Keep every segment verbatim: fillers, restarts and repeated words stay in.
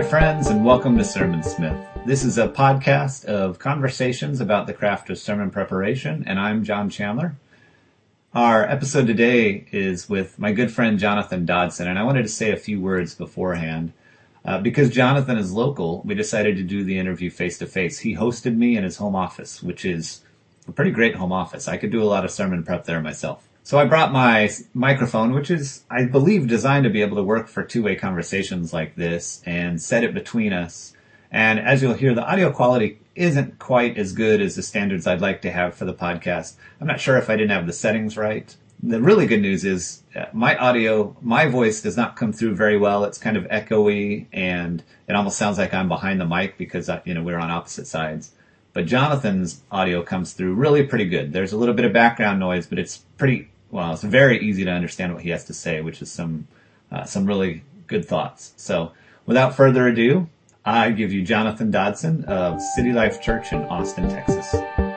Hi, friends, and welcome to Sermon Smith. This is a podcast of conversations about the craft of sermon preparation, and I'm John Chandler. Our episode today is with my good friend Jonathan Dodson, and I wanted to say a few words beforehand. Uh, because Jonathan is local, we decided to do the interview face-to-face. He hosted me in his home office, which is a pretty great home office. I could do a lot of sermon prep there myself. So I brought my microphone, which is, I believe, designed to be able to work for two-way conversations like this, and set it between us. And as you'll hear, the audio quality isn't quite as good as the standards I'd like to have for the podcast. I'm not sure if I didn't have the settings right. The really good news is uh, my audio, my voice does not come through very well. It's kind of echoey, and it almost sounds like I'm behind the mic because, uh, you know, we're on opposite sides. But Jonathan's audio comes through really pretty good. There's a little bit of background noise, but it's pretty, well, it's very easy to understand what he has to say, which is some, uh, some really good thoughts. So without further ado, I give you Jonathan Dodson of City Life Church in Austin, Texas.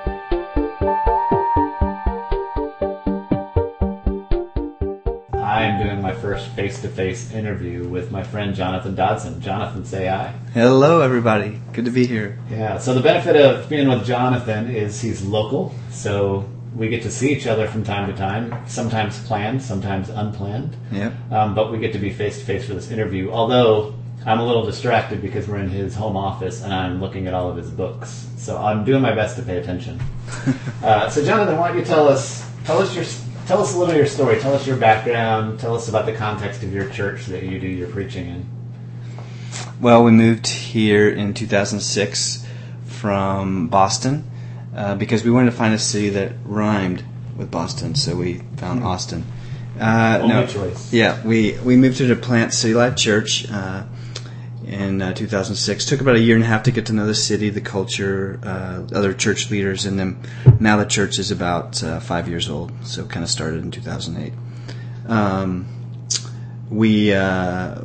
I am doing my first face-to-face interview with my friend Jonathan Dodson. Jonathan, say hi. Hello, everybody. Good to be here. Yeah, so the benefit of being with Jonathan is he's local, so we get to see each other from time to time, sometimes planned, sometimes unplanned. Yep. Um, but we get to be face-to-face for this interview, although I'm a little distracted because we're in his home office and I'm looking at all of his books. So I'm doing my best to pay attention. uh, so Jonathan, why don't you tell us, tell us your Tell us a little of your story. Tell us your background. Tell us about the context of your church that you do your preaching in. Well, we moved here in two thousand six from Boston uh, because we wanted to find a city that rhymed with Boston, so we found mm-hmm. Austin. Uh, Only no, choice. Yeah, we, we moved here to plant City Life Church uh, in uh, two thousand six. Took about a year and a half to get to know the city, the culture, uh, other church leaders, and then now the church is about uh, five years old, so kind of started in two thousand eight. Um, we uh,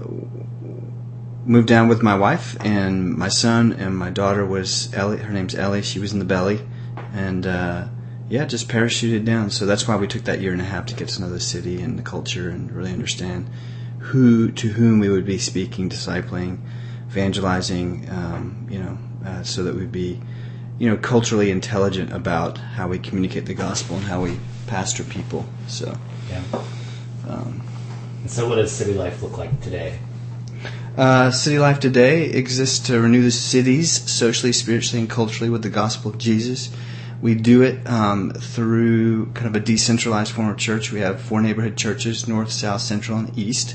moved down with my wife and my son, and my daughter was Ellie. Her name's Ellie. She was in the belly, and uh, yeah, just parachuted down. So that's why we took that year and a half to get to know the city and the culture and really understand who to whom we would be speaking, discipling, evangelizing, um, you know, uh, so that we'd be, you know, culturally intelligent about how we communicate the gospel and how we pastor people. So, yeah. Um, and so, what does City Life look like today? Uh, City Life today exists to renew the cities socially, spiritually, and culturally with the gospel of Jesus. We do it um, through kind of a decentralized form of church. We have four neighborhood churches: north, south, central, and east.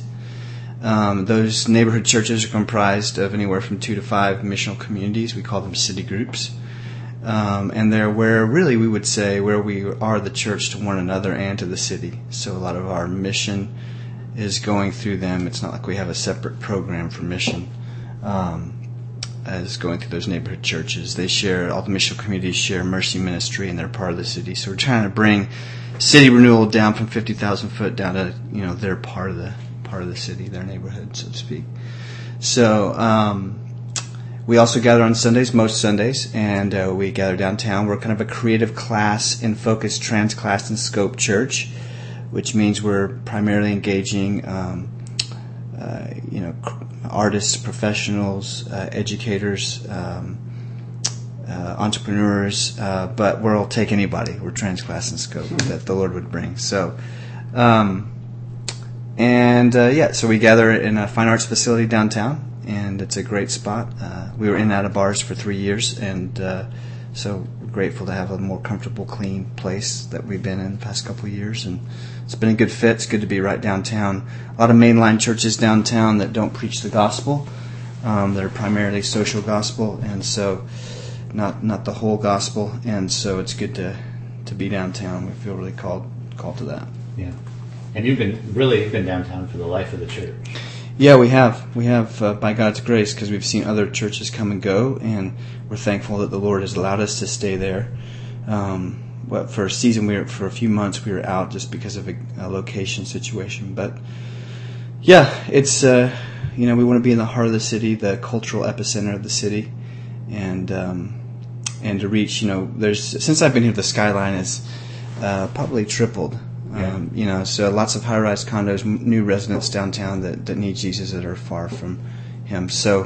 Um, those neighborhood churches are comprised of anywhere from two to five missional communities. We call them city groups. Um, and they're where really we would say where we are the church to one another and to the city. So a lot of our mission is going through them. It's not like we have a separate program for mission um, as going through those neighborhood churches. They share, all the missional communities share mercy ministry, and they're part of the city. So we're trying to bring city renewal down from fifty thousand foot down to, you know, they're part of the part of the city, their neighborhood, so to speak. So um, we also gather on Sundays, most Sundays, and uh, we gather downtown. We're kind of a creative class in focus, trans class and scope church, which means we're primarily engaging, um, uh, you know, artists, professionals, uh, educators, um, uh, entrepreneurs, uh, but we'll take anybody. We're trans class and scope that the Lord would bring. So. Um, And, uh, yeah, so we gather in a fine arts facility downtown, and it's a great spot. Uh, we were in and out of bars for three years, and uh, so we're grateful to have a more comfortable, clean place that we've been in the past couple of years, and it's been a good fit. It's good to be right downtown. A lot of mainline churches downtown that don't preach the gospel. Um, they're primarily social gospel, and so not not the whole gospel, and so it's good to, to be downtown. We feel really called called to that. Yeah. And you've been really you've been downtown for the life of the church. Yeah, we have. We have, uh, by God's grace, because we've seen other churches come and go, and we're thankful that the Lord has allowed us to stay there. Um, well, for a season, we were, for a few months, we were out just because of a, a location situation. But yeah, it's uh, you know we want to be in the heart of the city, the cultural epicenter of the city, and um, and to reach. You know, there's since I've been here, the skyline has uh, probably tripled. Yeah. Um, you know, so lots of high-rise condos, new residents downtown that, that need Jesus that are far from Him. So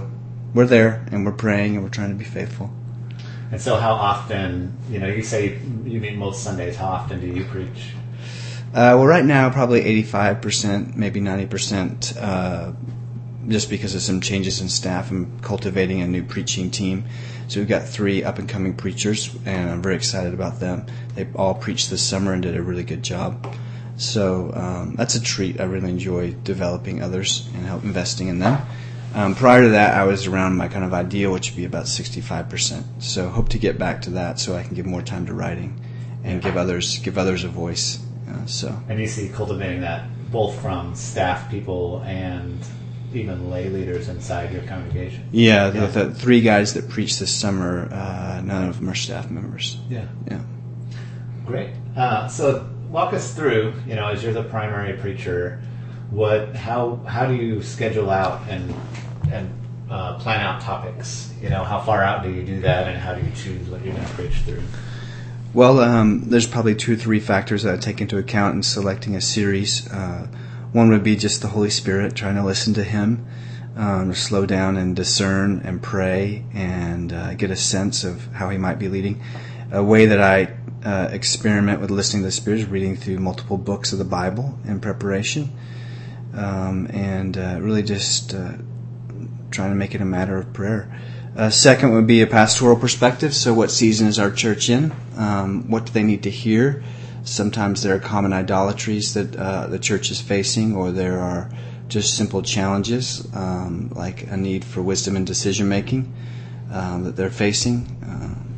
we're there and we're praying and we're trying to be faithful. And so how often, you know, you say you meet most Sundays, how often do you preach? Uh, well, right now, probably eighty-five percent, maybe ninety percent, uh, just because of some changes in staff. I'm cultivating a new preaching team. So we've got three up-and-coming preachers, and I'm very excited about them. They all preached this summer and did a really good job. So um, that's a treat. I really enjoy developing others and help investing in them. Um, prior to that, I was around my kind of ideal, which would be about sixty-five percent. So hope to get back to that so I can give more time to writing and give others give others a voice. Uh, so. And you see cultivating that both from staff people and even lay leaders inside your congregation. Yeah, yeah. The, the three guys that preached this summer, uh, none of them are staff members. Yeah. Yeah. Great. Uh, so walk us through, you know, as you're the primary preacher, what, how, how do you schedule out and and uh, plan out topics? You know, how far out do you do that, and how do you choose what you're going to preach through? Well, um, there's probably two or three factors that I take into account in selecting a series. Uh, one would be just the Holy Spirit, trying to listen to Him, um, slow down and discern and pray and uh, get a sense of how He might be leading. A way that I uh, experiment with listening to the Spirit is reading through multiple books of the Bible in preparation, um, and uh, really just uh, trying to make it a matter of prayer. Uh, second would be a pastoral perspective. So what season is our church in? Um, what do they need to hear? Sometimes there are common idolatries that uh, the church is facing, or there are just simple challenges, um, like a need for wisdom and decision-making um, that they're facing. Um,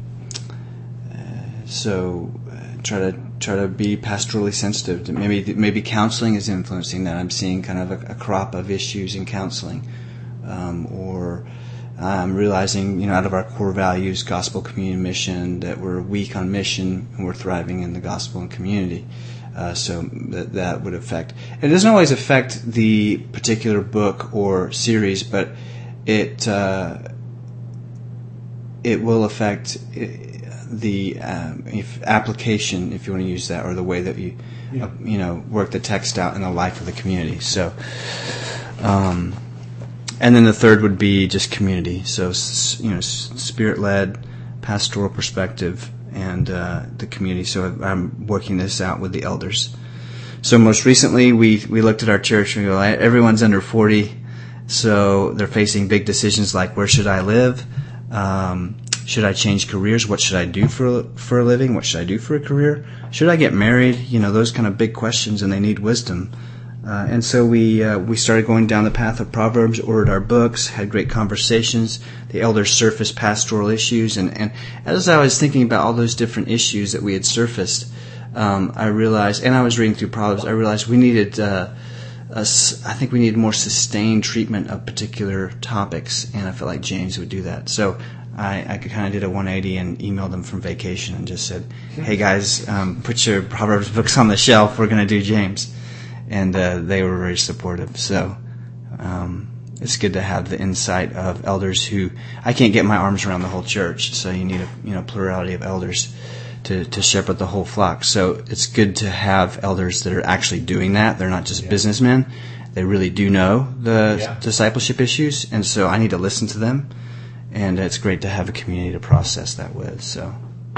uh, so uh, try to try to be pastorally sensitive. To maybe maybe counseling is influencing that. I'm seeing kind of a, a crop of issues in counseling, um, or I'm realizing, you know, out of our core values, gospel, community, mission, that we're weak on mission and we're thriving in the gospel and community. Uh, so that that would affect. It doesn't always affect the particular book or series, but it uh, it will affect the um, if application, if you want to use that, or the way that you yeah. uh, you know work the text out in the life of the community. So. Um, And then the third would be just community. So, you know, Spirit-led, pastoral perspective, and uh, the community. So I'm working this out with the elders. So most recently, we, we looked at our church and we go, everyone's under forty. So they're facing big decisions like, where should I live? Um, should I change careers? What should I do for, for a living? What should I do for a career? Should I get married? You know, those kind of big questions, and they need wisdom. Uh, and so we uh, we started going down the path of Proverbs, ordered our books, had great conversations. The elders surfaced pastoral issues, and, and as I was thinking about all those different issues that we had surfaced, um, I realized, and I was reading through Proverbs, I realized we needed, uh, a, I think we needed more sustained treatment of particular topics, and I felt like James would do that. So I, I kind of did a one eighty and emailed them from vacation and just said, hey guys, um, put your Proverbs books on the shelf, we're going to do James. And uh, they were very supportive. So um, it's good to have the insight of elders who, I can't get my arms around the whole church, so you need a you know plurality of elders to, to shepherd the whole flock. So it's good to have elders that are actually doing that. They're not just yeah. businessmen. They really do know the yeah. discipleship issues, and so I need to listen to them. And it's great to have a community to process that with. So.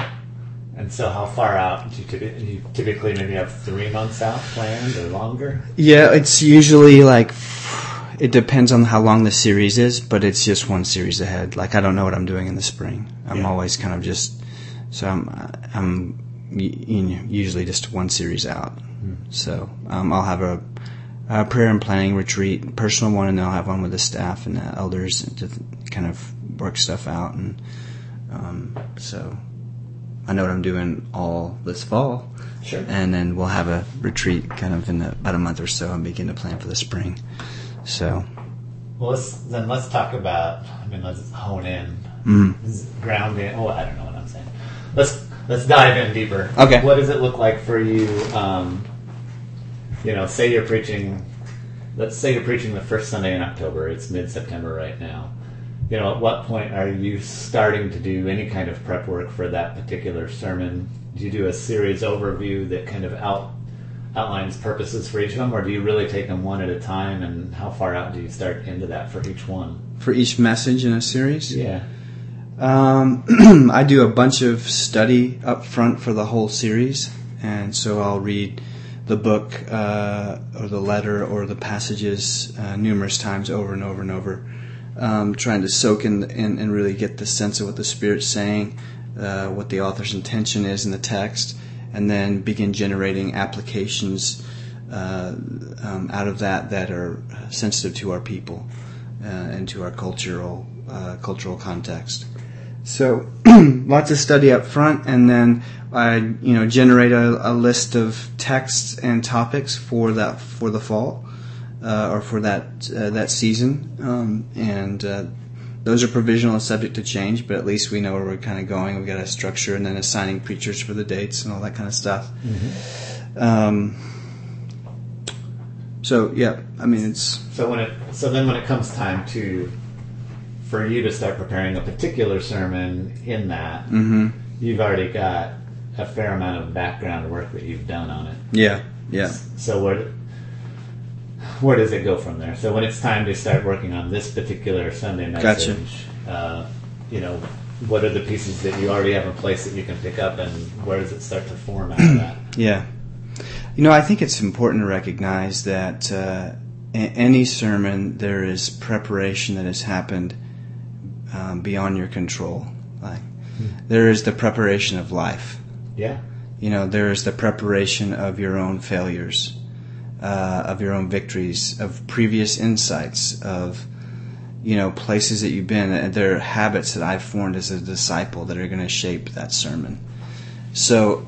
And so how far out do you, typically, you typically maybe have three months out planned or longer? Yeah, it's usually like, it depends on how long the series is, but it's just one series ahead. Like, I don't know what I'm doing in the spring. I'm yeah. always kind of just, so I'm, I'm you know, usually just one series out. Mm-hmm. So um, I'll have a, a prayer and planning retreat, personal one, and then I'll have one with the staff and the elders to kind of work stuff out. And um, so... I know what I'm doing all this fall. Sure. And then we'll have a retreat kind of in the, about a month or so and begin to plan for the spring. So. Well, let's, then let's talk about, I mean, let's hone in. Mm. Ground in. Oh, I don't know what I'm saying. Let's, let's dive in deeper. Okay. What does it look like for you, um, you know, say you're preaching, let's say you're preaching the first Sunday in October. It's mid-September right now. You know, at what point are you starting to do any kind of prep work for that particular sermon? Do you do a series overview that kind of out outlines purposes for each of them, or do you really take them one at a time, and how far out do you start into that for each one? For each message in a series? Yeah. Um, I do a bunch of study up front for the whole series, and so I'll read the book uh, or the letter or the passages uh, numerous times over and over and over, um, trying to soak in, in and really get the sense of what the Spirit's saying, uh, what the author's intention is in the text, and then begin generating applications uh, um, out of that that are sensitive to our people uh, and to our cultural uh, cultural context. So lots of study up front, and then I, you know, generate a, a list of texts and topics for that for the fall uh, or for that uh, that season, um, and uh, those are provisional and subject to change. But at least we know where we're kind of going. We've got a structure, and then assigning preachers for the dates and all that kind of stuff. Mm-hmm. Um, so yeah, I mean it's so when it so then when it comes time to. For you to start preparing a particular sermon in that, mm-hmm. you've already got a fair amount of background work that you've done on it. Yeah, yeah. So where where does it go from there? So when it's time to start working on this particular Sunday message, gotcha. uh, you know, what are the pieces that you already have in place that you can pick up, and where does it start to form out of that? Yeah. You know, I think it's important to recognize that uh, in any sermon there is preparation that has happened Um, beyond your control. Like hmm. there is the preparation of life. Yeah. You know, there is the preparation of your own failures, uh, of your own victories, of previous insights, of, you know, places that you've been. And there are habits that I've formed as a disciple that are going to shape that sermon. So,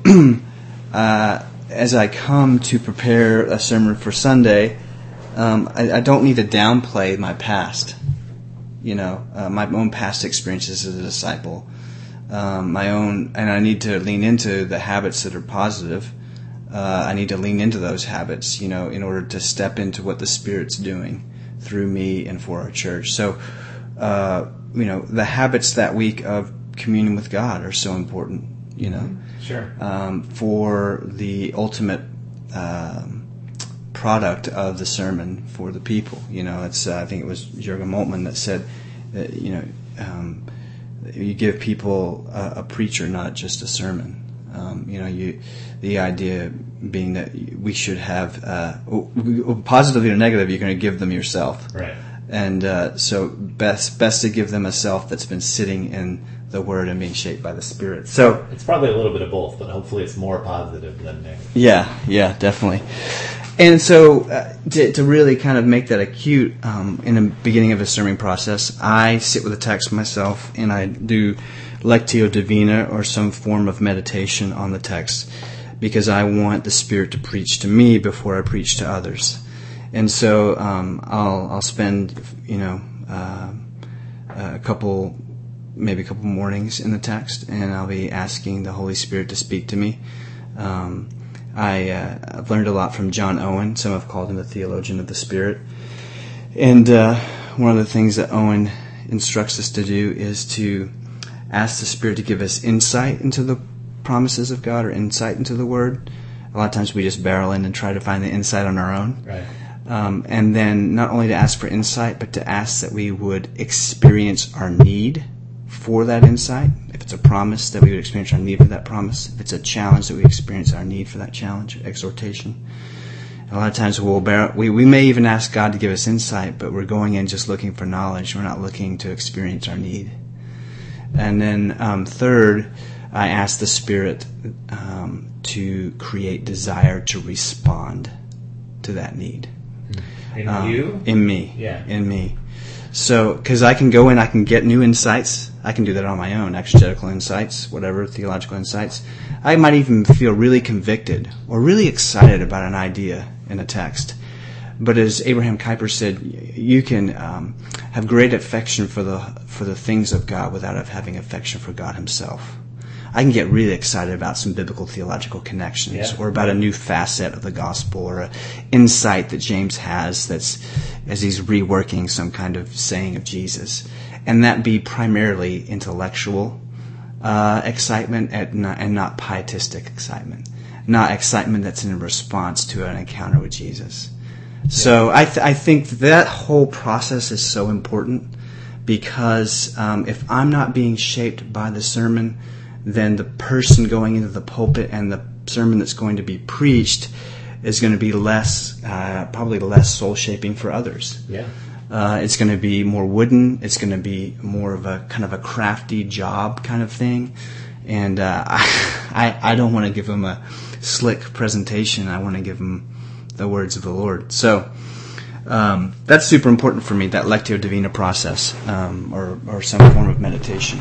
uh, as I come to prepare a sermon for Sunday, um, I, I don't need to downplay my past. You know, uh, my own past experiences as a disciple, um, my own, and I need to lean into the habits that are positive. Uh, I need to lean into those habits, you know, in order to step into what the Spirit's doing through me and for our church. So, uh, you know, the habits that week of communion with God are so important, you know, sure, um, for the ultimate um, product of the sermon for the people. You know, it's uh, I think it was Jürgen Moltmann that said that, you know, um, you give people a, a preacher, not just a sermon. Um, you know, you the idea being that we should have uh, positively or negative, you're going to give them yourself, right? And uh, so best best to give them a self that's been sitting in the Word and being shaped by the Spirit. So it's probably a little bit of both, but hopefully it's more positive than negative. Yeah, yeah, definitely. And so uh, to, to really kind of make that acute um, in the beginning of a sermon process, I sit with the text myself and I do Lectio Divina or some form of meditation on the text because I want the Spirit to preach to me before I preach to others. And so um, I'll I'll spend, you know, uh, a couple, maybe a couple mornings in the text, and I'll be asking the Holy Spirit to speak to me. Um I, uh, I've learned a lot from John Owen. Some have called him the theologian of the Spirit. And uh, one of the things that Owen instructs us to do is to ask the Spirit to give us insight into the promises of God or insight into the Word. A lot of times we just barrel in and try to find the insight on our own. Right. Um, and then not only to ask for insight, but to ask that we would experience our need for that insight. If it's a promise, that we would experience our need for that promise. If it's a challenge, that we experience our need for that challenge, exhortation. And a lot of times we'll bear, we, we may even ask God to give us insight, but we're going in just looking for knowledge. We're not looking to experience our need. And then um, third, I ask the Spirit um, to create desire to respond to that need. In um, you? In me. Yeah. In me. So, because I can go in, I can get new insights. I can do that on my own, exegetical insights, whatever, theological insights. I might even feel really convicted or really excited about an idea in a text. But as Abraham Kuyper said, you can um, have great affection for the for the things of God without having affection for God Himself. I can get really excited about some biblical theological connections, yeah, or about a new facet of the gospel, or an insight that James has that's as he's reworking some kind of saying of Jesus, and that be primarily intellectual uh, excitement and not, and not pietistic excitement. not excitement that's in response to an encounter with Jesus. So I, th- I think that whole process is so important, because um, if I'm not being shaped by the sermon, then the person going into the pulpit and the sermon that's going to be preached is going to be less, uh, probably less soul-shaping for others. Yeah. Uh, it's going to be more wooden. It's going to be more of a kind of a crafty job kind of thing. And uh, I, I don't want to give them a slick presentation. I want to give them the words of the Lord. So um, that's super important for me, that Lectio Divina process, um, or, or some form of meditation.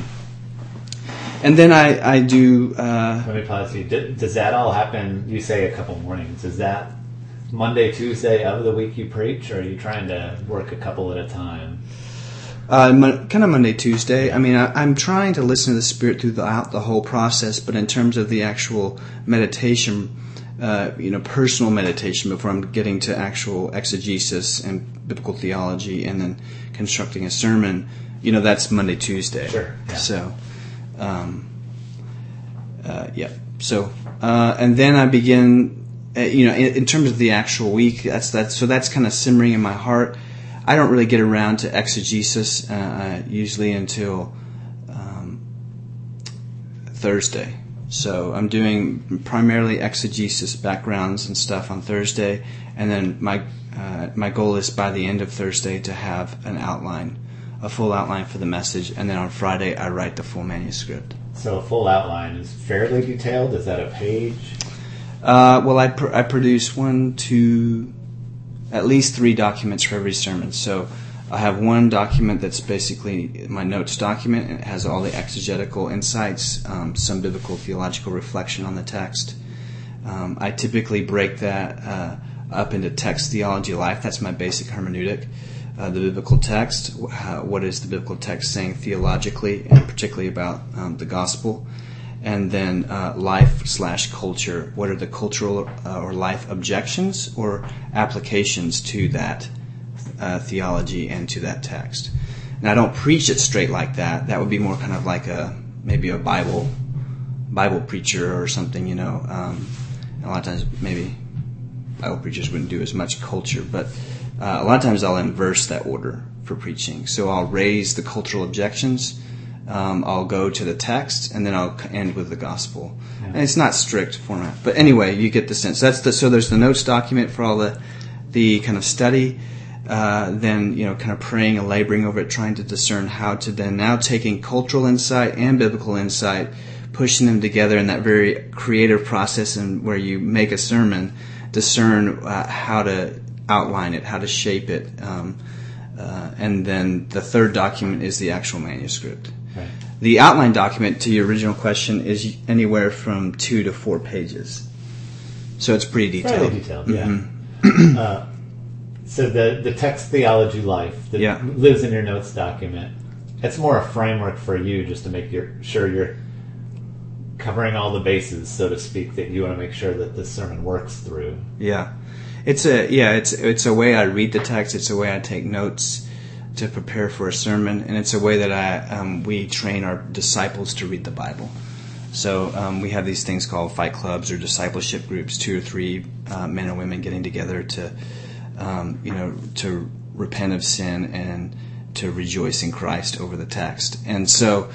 And then I, I do... Uh, Let me pause you. Does that all happen, you say a couple mornings, is that Monday, Tuesday of the week you preach, or are you trying to work a couple at a time? Uh, mon- kind of Monday, Tuesday. I mean, I, I'm trying to listen to the Spirit throughout the whole process, but in terms of the actual meditation... Uh, you know, personal meditation before I'm getting to actual exegesis and biblical theology and then constructing a sermon, you know, that's Monday, Tuesday. Sure. Yeah. So, um, uh, yeah. So, uh, and then I begin, uh, you know, in, in terms of the actual week, that's that. So that's kind of simmering in my heart. I don't really get around to exegesis uh, usually until um, Thursday. So I'm doing primarily exegesis backgrounds and stuff on Thursday, and then my uh, my goal is by the end of Thursday to have an outline, a full outline for the message, and then on Friday I write the full manuscript. So a full outline is fairly detailed? Is that a page? Uh, well, I pr- I produce one, two, at least three documents for every sermon. So I have one document that's basically my notes document, and it has all the exegetical insights, um, some biblical theological reflection on the text. Um, I typically break that uh, up into text theology life. That's my basic hermeneutic. Uh, the biblical text, how, what is the biblical text saying theologically, and particularly about um, the gospel. And then uh, life slash culture. What are the cultural uh, or life objections or applications to that Uh, theology and to that text? And I don't preach it straight like that. That would be more kind of like a maybe a Bible Bible preacher or something, you know. Um, a lot of times maybe Bible preachers wouldn't do as much culture, but uh, a lot of times I'll inverse that order for preaching. So I'll raise the cultural objections, um, I'll go to the text, and then I'll end with the gospel. Yeah. And it's not strict format, but anyway, you get the sense. That's the so there's the notes document for all the the kind of study. Uh, then, you know, kind of praying and laboring over it, trying to discern how to then now taking cultural insight and biblical insight, pushing them together in that very creative process, and where you make a sermon, discern uh, how to outline it, how to shape it. Um, uh, and then the third document is the actual manuscript. Right. The outline document, to your original question, is anywhere from two to four pages. So it's pretty detailed. Fairly detailed, yeah. Mm-hmm. uh, So the, the text theology life that yeah. lives in your notes document, it's more a framework for you just to make your, sure you're covering all the bases, so to speak, that you want to make sure that this sermon works through. Yeah. It's a yeah, it's it's a way I read the text, it's a way I take notes to prepare for a sermon, and it's a way that I um, we train our disciples to read the Bible. So um, we have these things called fight clubs or discipleship groups, two or three uh, men and women getting together to Um, you know, to repent of sin and to rejoice in Christ over the text. And so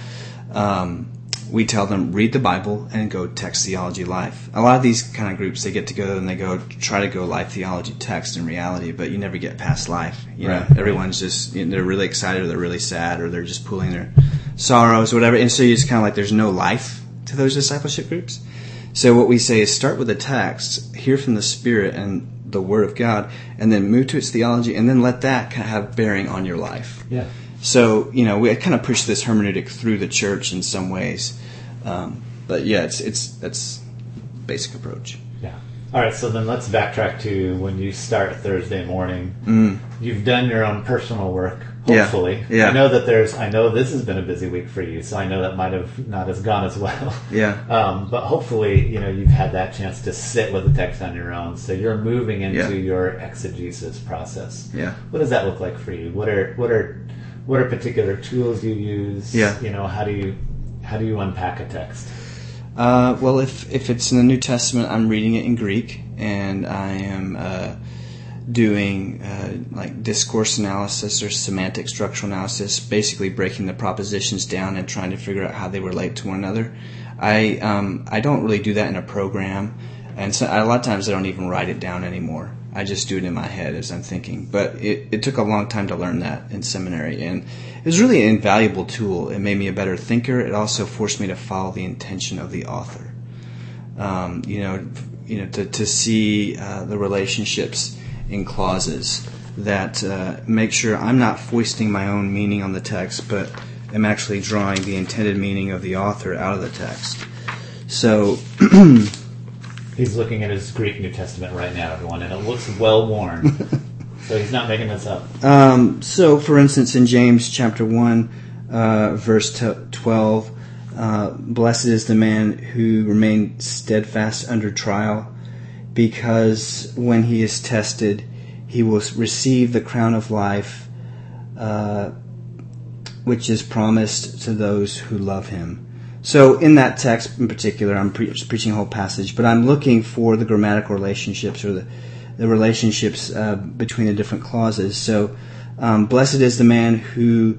um, we tell them, read the Bible and go text theology life. A lot of these kind of groups, they get together and they go try to go life theology text in reality, but you never get past life. You right. know, everyone's just, you know, they're really excited or they're really sad or they're just pulling their sorrows or whatever. And so it's kind of like there's no life to those discipleship groups. So what we say is start with the text, hear from the Spirit and the Word of God, and then move to its theology, and then let that kind of have bearing on your life. Yeah. So, you know, we kind of push this hermeneutic through the church in some ways. Um, but yeah, it's it's that's basic approach. Yeah. All right, so then let's backtrack to when you start Thursday morning. Mm. You've done your own personal work, hopefully. Yeah. yeah. I know that there's, I know this has been a busy week for you, so I know that might have not as gone as well. Yeah. Um, but hopefully, you know, you've had that chance to sit with the text on your own, so you're moving into yeah. your exegesis process. Yeah. What does that look like for you? What are, what are, what are particular tools you use? Yeah. You know, how do you, how do you unpack a text? Uh, well, if if it's in the New Testament, I'm reading it in Greek, and I am uh, doing uh, like discourse analysis or semantic structural analysis, basically breaking the propositions down and trying to figure out how they relate to one another. I um, I don't really do that in a program, and so a lot of times I don't even write it down anymore. I just do it in my head as I'm thinking. But it, it took a long time to learn that in seminary, and it was really an invaluable tool. It made me a better thinker. It also forced me to follow the intention of the author. Um, you know, you know, to to see uh, the relationships in clauses that uh, make sure I'm not foisting my own meaning on the text, but am actually drawing the intended meaning of the author out of the text. So. He's looking at his Greek New Testament right now, everyone, and it looks well worn. So he's not making this up. Um, so, for instance, in James chapter one, uh, verse twelve, uh, blessed is the man who remains steadfast under trial, because when he is tested, he will receive the crown of life, uh, which is promised to those who love him. So in that text in particular, I'm pre- preaching a whole passage, but I'm looking for the grammatical relationships or the, the relationships uh, between the different clauses. So um, blessed is the man who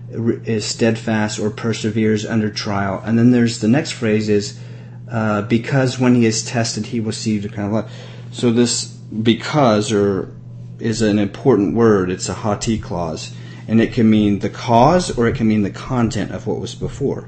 is steadfast or perseveres under trial. And then there's the next phrase is, uh, because when he is tested, he will receive the crown of life. So this because or is an important word. It's a hati clause. And it can mean the cause or it can mean the content of what was before.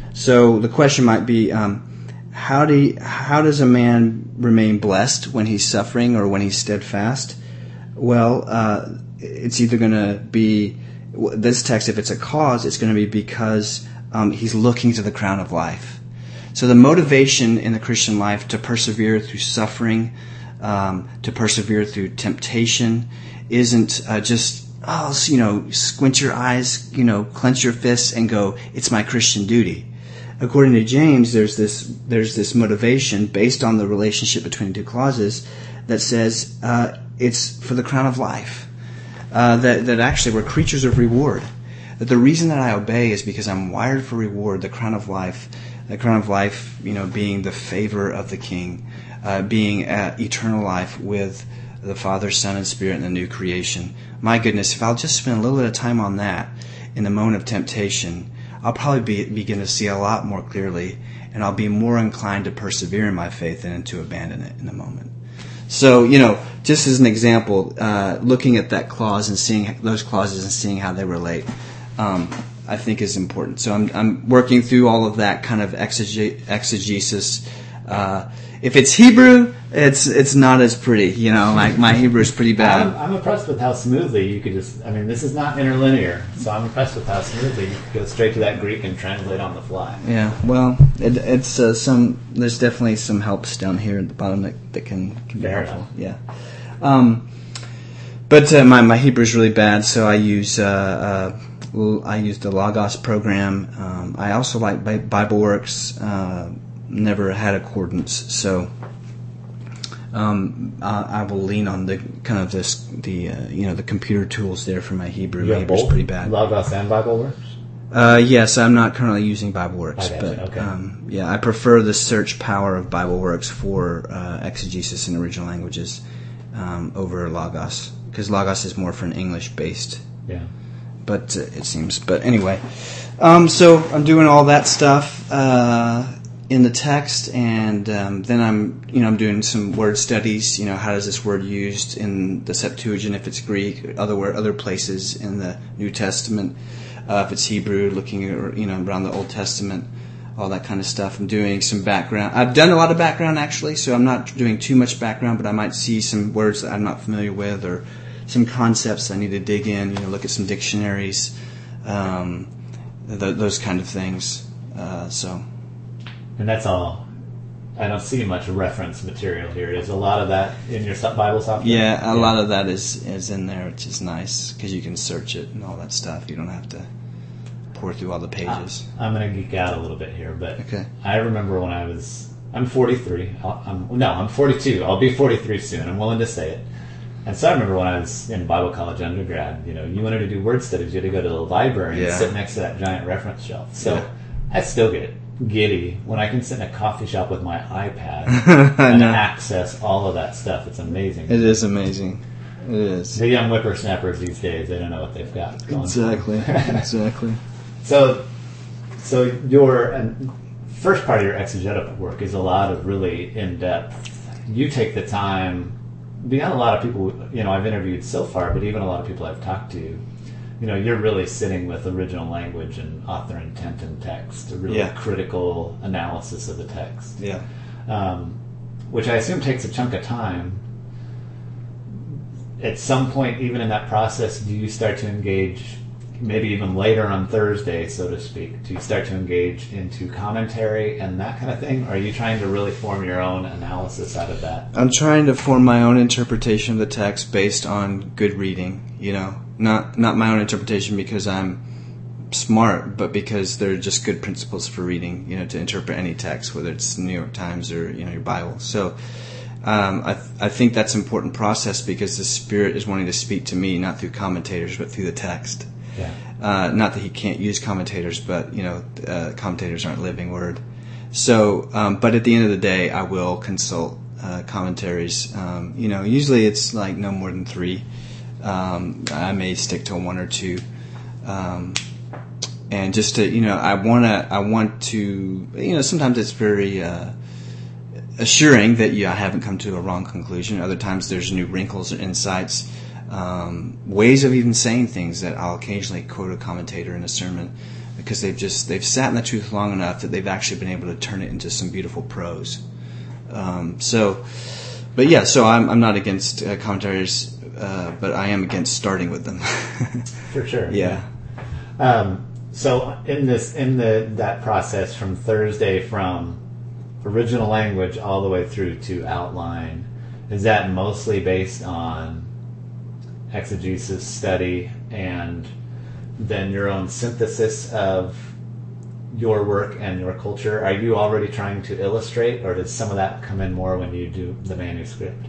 So the question might be, um, how do you, how does a man remain blessed when he's suffering or when he's steadfast? Well, uh, it's either going to be, this text, if it's a cause, it's going to be because um, he's looking to the crown of life. So the motivation in the Christian life to persevere through suffering, um, to persevere through temptation, isn't uh, just, oh, you know, squint your eyes, you know, clench your fists and go, it's my Christian duty. According to James, there's this there's this motivation based on the relationship between the two clauses that says uh, it's for the crown of life. Uh, that that actually we're creatures of reward. That the reason that I obey is because I'm wired for reward. The crown of life, the crown of life, you know, being the favor of the King, uh, being uh, eternal life with the Father, Son, and Spirit in the new creation. My goodness, if I'll just spend a little bit of time on that in the moment of temptation, I'll probably be, begin to see a lot more clearly, and I'll be more inclined to persevere in my faith than to abandon it in a moment. So, you know, just as an example, uh, looking at that clause and seeing those clauses and seeing how they relate, um, I think is important. So I'm, I'm working through all of that kind of exege- exegesis. Uh, if it's Hebrew, it's it's not as pretty, you know. Like my Hebrew is pretty bad. I'm, I'm impressed with how smoothly you could just. I mean, this is not interlinear, so I'm impressed with how smoothly you could go straight to that Greek and translate on the fly. Yeah, well, it, it's uh, some. There's definitely some helps down here at the bottom that, that can can be Fair helpful. enough. Yeah, um, but uh, my my Hebrew is really bad, so I use uh, uh, I use the Logos program. Um, I also like BibleWorks. Uh, never had accordance, so um, I, I will lean on the kind of this the uh, you know the computer tools there for my Hebrew. You my have Hebrew's both? pretty bad. Logos and BibleWorks? Uh, yes, I'm not currently using BibleWorks, I but okay. um, yeah, I prefer the search power of BibleWorks for uh, exegesis in original languages um, over Logos, because Logos is more for an English-based. Yeah. But uh, it seems. But anyway, um, so I'm doing all that stuff uh, in the text, and um, then I'm, you know, I'm doing some word studies. You know, how does this word used in the Septuagint if it's Greek, other other places in the New Testament, uh, if it's Hebrew, looking at, you know, around the Old Testament, all that kind of stuff. I'm doing some background. I've done a lot of background actually, so I'm not doing too much background, but I might see some words that I'm not familiar with, or some concepts I need to dig in. You know, look at some dictionaries, um, th- those kind of things. Uh, so. And that's all. I don't see much reference material here. Is a lot of that in your Bible software? Yeah, a yeah. lot of that is, is in there, which is nice because you can search it and all that stuff. You don't have to pour through all the pages. I, I'm going to geek out a little bit here, but okay. I remember when I was. I'm forty-three. I'll, I'm, no, I'm forty-two. I'll be forty-three soon. I'm willing to say it. And so I remember when I was in Bible college undergrad, you know, you wanted to do word studies, you had to go to the library yeah. and sit next to that giant reference shelf. So yeah. I still get it. giddy when I can sit in a coffee shop with my iPad and access all of that stuff. It's amazing. It is amazing. It is. The young whippersnappers these days, they don't know what they've got going. Exactly. Exactly. So, so your and first part of your exegetical work is a lot of really in-depth. You take the time, beyond a lot of people, you know, I've interviewed so far, but even a lot of people I've talked to, you know, you're really sitting with original language and author intent and text, a really yeah. critical analysis of the text. Yeah. Um, which I assume takes a chunk of time. At some point, even in that process, do you start to engage, maybe even later on Thursday, so to speak, do you start to engage into commentary and that kind of thing? Or are you trying to really form your own analysis out of that? I'm trying to form my own interpretation of the text based on good reading, you know, not not my own interpretation because I'm smart, but because they're just good principles for reading, you know, to interpret any text, whether it's the New York Times or, you know, your Bible. So um, I, th- I think that's an important process because the Spirit is wanting to speak to me, not through commentators, but through the text. Yeah. Uh, not that he can't use commentators, but, you know, uh, commentators aren't living word. So, um, but at the end of the day, I will consult uh, commentaries. Um, you know, usually it's like no more than three. Um, I may stick to one or two. Um, and just to, you know, I want to, I want to, you know, sometimes it's very uh, assuring that, yeah, I haven't come to a wrong conclusion. Other times there's new wrinkles or insights. Um, ways of even saying things that I'll occasionally quote a commentator in a sermon because they've just they've sat in the truth long enough that they've actually been able to turn it into some beautiful prose. Um, so, but yeah, so I'm I'm not against uh, commentaries, uh, but I am against starting with them. For sure. Yeah. Um, so in this in the that process from Thursday from original language all the way through to outline, is that mostly based on exegesis study and then your own synthesis of your work and your culture? Are you already trying to illustrate, or does some of that come in more when you do the manuscript?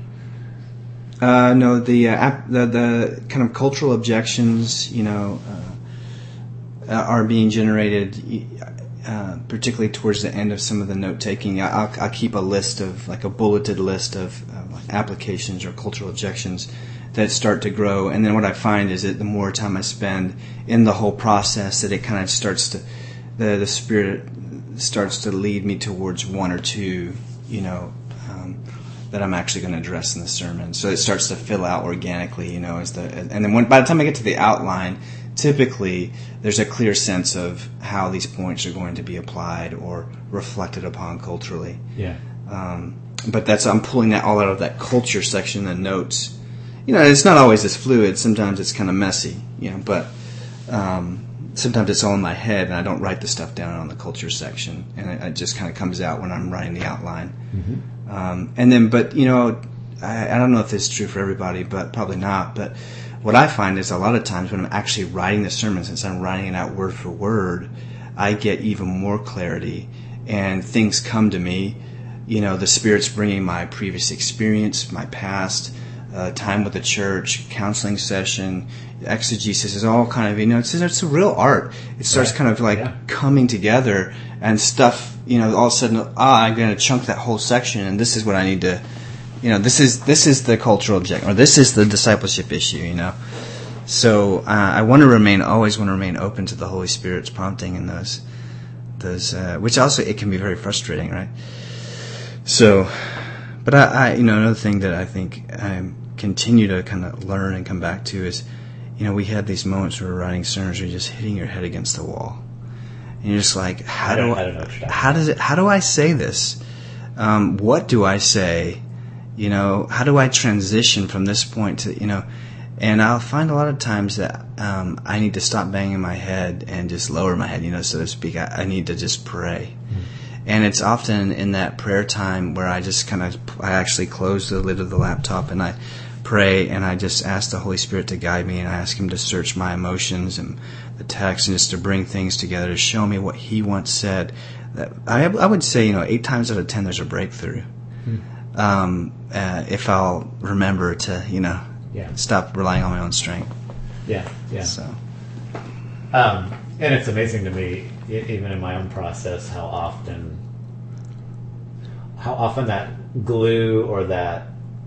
Uh, no, the, uh, the the kind of cultural objections, you know, uh, are being generated, uh, particularly towards the end of some of the note taking. I'll, I'll keep a list of like a bulleted list of uh, like applications or cultural objections that start to grow, and then what I find is that the more time I spend in the whole process, that it kind of starts to, the the Spirit starts to lead me towards one or two, you know, um, that I'm actually going to address in the sermon. So it starts to fill out organically, you know, as the, and then when, by the time I get to the outline, typically there's a clear sense of how these points are going to be applied or reflected upon culturally. Yeah. Um, but that's, I'm pulling that all out of that culture section, the notes. You know, it's not always as fluid. Sometimes it's kind of messy, you know, but um, sometimes it's all in my head and I don't write the stuff down on the culture section. And it, it just kind of comes out when I'm writing the outline. Mm-hmm. Um, and then, but, you know, I, I don't know if this is true for everybody, but probably not. But what I find is a lot of times when I'm actually writing the sermon, since I'm writing it out word for word, I get even more clarity and things come to me. You know, the Spirit's bringing my previous experience, my past, Uh, time with the church, counseling session, exegesis is all kind of, you know, it's, it's a real art. It starts right. kind of like yeah. coming together and stuff, you know, all of a sudden, ah, I'm going to chunk that whole section and this is what I need to, you know, this is, this is the cultural object, or this is the discipleship issue, you know. So uh, I want to remain, always want to remain open to the Holy Spirit's prompting in those, those, uh, which also, it can be very frustrating, right? So, but I, I you know, another thing that I think I'm, continue to kind of learn and come back to is, you know, we had these moments where we're writing sermons where you're just hitting your head against the wall, and you're just like, how do I, I how does it, how do I say this? Um, what do I say? You know, how do I transition from this point to, you know? And I'll find a lot of times that um, I need to stop banging my head and just lower my head, you know, so to speak. I, I need to just pray. Mm. And it's often in that prayer time where I just kind of, I actually close the lid of the laptop and I pray and I just ask the Holy Spirit to guide me and I ask Him to search my emotions and the text and just to bring things together to show me what He once said. That I, I would say, you know, eight times out of ten there's a breakthrough. Hmm. Um, uh, if I'll remember to, you know, yeah. stop relying on my own strength. Yeah, yeah. So. Um, and it's amazing to me. e- even in my own process, how often, how often that glue or that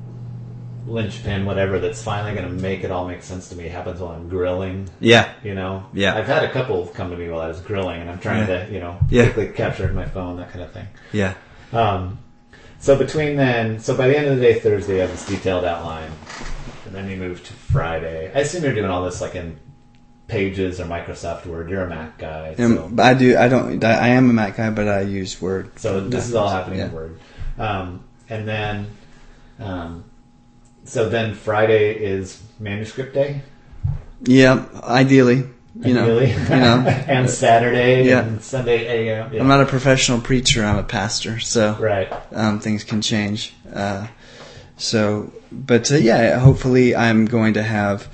linchpin, whatever, that's finally going to make it all make sense to me happens while I'm grilling. Yeah. You know? Yeah. I've had a couple come to me while I was grilling, and I'm trying Yeah. to, you know, Yeah. quickly capture it in my phone, that kind of thing. Yeah. Um, so between then, so by the end of the day, Thursday, you have this detailed outline, and then you move to Friday. I assume you're doing all this like in Pages or Microsoft Word. You're a Mac guy. So, Um, I do. I don't. I am a Mac guy, but I use Word. so this is all happening Yeah. in Word. Um, and then, um, so then Friday is manuscript day. Yeah. Ideally, you know. Ideally. You know. And Saturday Yeah. and Sunday A M. Yeah. I'm not a professional preacher. I'm a pastor, so Right. um, things can change. Uh, so, but uh, yeah, hopefully I'm going to have,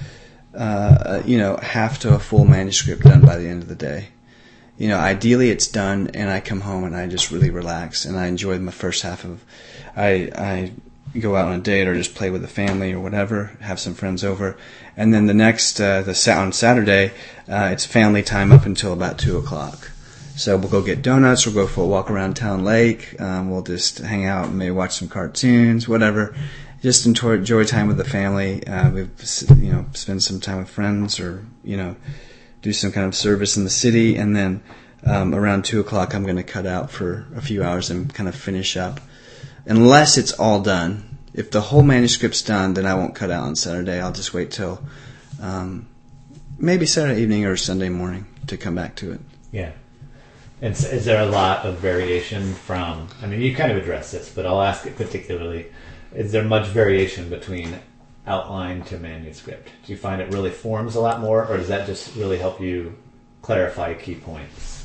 uh, you know, half to a full manuscript done by the end of the day. You know, ideally it's done, and I come home and I just really relax, and I enjoy my first half of. I I go out on a date or just play with the family or whatever, have some friends over, and then the next uh, the sa- on Saturday uh, it's family time up until about two o'clock. So we'll go get donuts, we'll go for a walk around Town Lake, um, we'll just hang out and maybe watch some cartoons, whatever. Just enjoy, enjoy time with the family. Uh, we've, you know, spend some time with friends, or, you know, do some kind of service in the city. And then um, around two o'clock, I'm going to cut out for a few hours and kind of finish up. Unless it's all done. If the whole manuscript's done, then I won't cut out on Saturday. I'll just wait till um, maybe Saturday evening or Sunday morning to come back to it. Yeah. And so is there a lot of variation from, I mean, you kind of addressed this, but I'll ask it particularly. Is there much variation between outline to manuscript? Do you find it really forms a lot more, or does that just really help you clarify key points?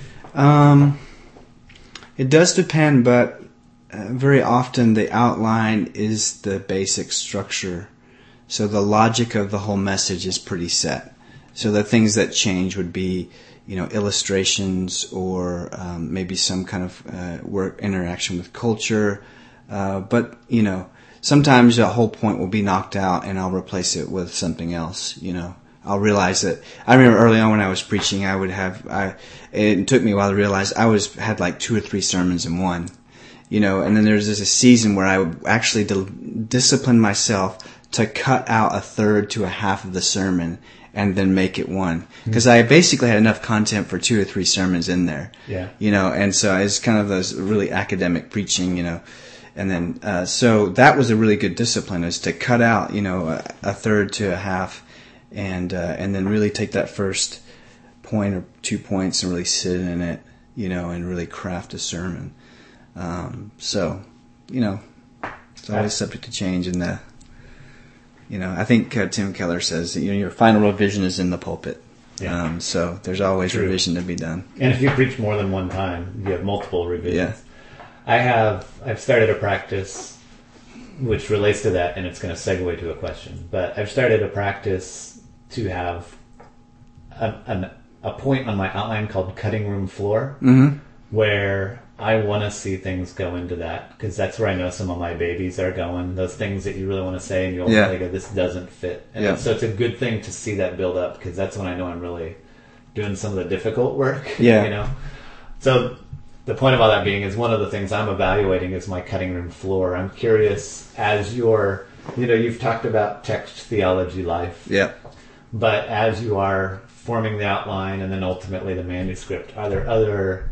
Um, it does depend, but uh, very often the outline is the basic structure. So the logic of the whole message is pretty set. So the things that change would be, you know, illustrations, or um, maybe some kind of uh, work interaction with culture. Uh, but, you know, sometimes a whole point will be knocked out and I'll replace it with something else, you know. I'll realize that. I remember early on when I was preaching, I would have, I, it took me a while to realize I was, had like two or three sermons in one, you know, and then there's this a season where I would actually di- discipline myself to cut out a third to a half of the sermon and then make it one. Because I basically had enough content for two or three sermons in there. Yeah. You know, and so it's kind of those really academic preaching, you know. And then, uh, so that was a really good discipline, is to cut out, you know, a, a third to a half, and uh, and then really take that first point or two points and really sit in it, you know, and really craft a sermon. Um, so, you know, it's always subject to change. In the, you know, I think uh, Tim Keller says that, you know, your final revision is in the pulpit. Yeah. Um, so there's always True. revision to be done. And if you preach more than one time, you have multiple revisions. Yeah. I have, I've started a practice which relates to that, and it's going to segue to a question. But I've started a practice to have a, an, a point on my outline called cutting room floor, Mm-hmm. where I want to see things go into that, because that's where I know some of my babies are going. Those things that you really want to say, and you'll Yeah. like, this doesn't fit. And Yeah. so it's a good thing to see that build up, because that's when I know I'm really doing some of the difficult work. Yeah. You know. So the point of all that being is, one of the things I'm evaluating is my cutting room floor. I'm curious, as you're, you know, you've talked about text theology life. Yeah. But as you are forming the outline and then ultimately the manuscript, are there other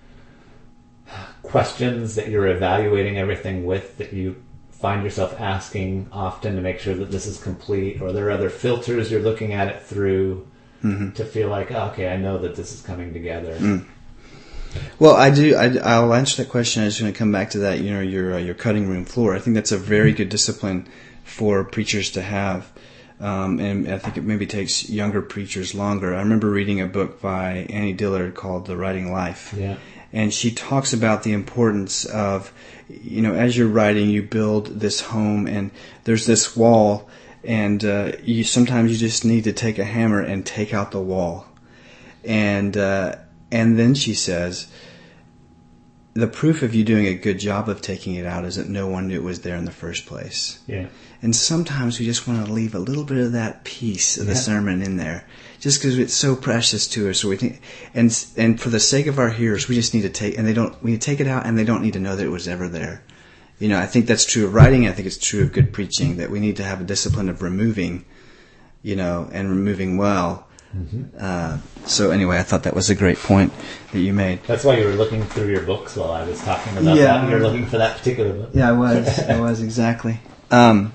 questions that you're evaluating everything with that you find yourself asking often to make sure that this is complete? Or are there other filters you're looking at it through mm-hmm. to feel like, oh, okay, I know that this is coming together? Mm. Well, I do. I, I'll answer that question. I was going to come back to that. You know, your uh, your cutting room floor. I think that's a very good discipline for preachers to have, um, and I think it maybe takes younger preachers longer. I remember reading a book by Annie Dillard called The Writing Life, Yeah. and she talks about the importance of, you know, as you're writing, you build this home, and there's this wall, and uh, you sometimes you just need to take a hammer and take out the wall, and. Uh, And then she says, the proof of you doing a good job of taking it out is that no one knew it was there in the first place. Yeah. And sometimes we just want to leave a little bit of that piece of the Yeah. sermon in there, just because it's so precious to us. So we think, and and for the sake of our hearers, we just need to take, and they don't, we need to take it out, and they don't need to know that it was ever there. You know, I think that's true of writing. I think it's true of good preaching, that we need to have a discipline of removing, you know, and removing well. Mm-hmm. Uh, so anyway, I thought that was a great point that you made. That's why you were looking through your books while I was talking about Yeah. that. You're looking for that particular book. Yeah, I was. I was, exactly. Um,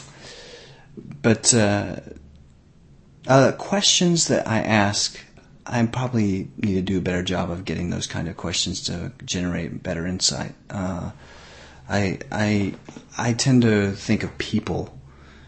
but uh, uh, questions that I ask, I probably need to do a better job of getting those kind of questions to generate better insight. Uh, I I I tend to think of people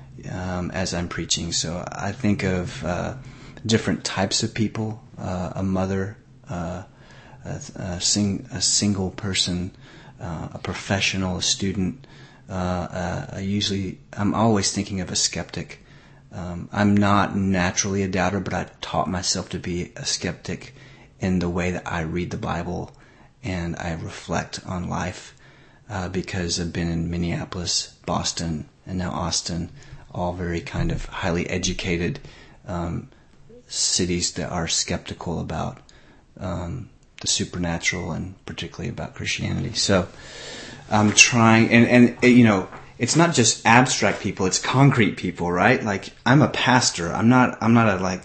um, as I'm preaching, so I think of uh, different types of people: uh, a mother, uh, a, a, sing, a single person, uh, a professional, a student. Uh, uh, I usually, I'm always thinking of a skeptic. Um, I'm not naturally a doubter, but I've taught myself to be a skeptic in the way that I read the Bible and I reflect on life. Uh, because I've been in Minneapolis, Boston, and now Austin, all very kind of highly educated um, cities that are skeptical about um, the supernatural and particularly about Christianity. So I'm trying, and, and you know, it's not just abstract people; it's concrete people, right? Like I'm a pastor. I'm not. I'm not a like.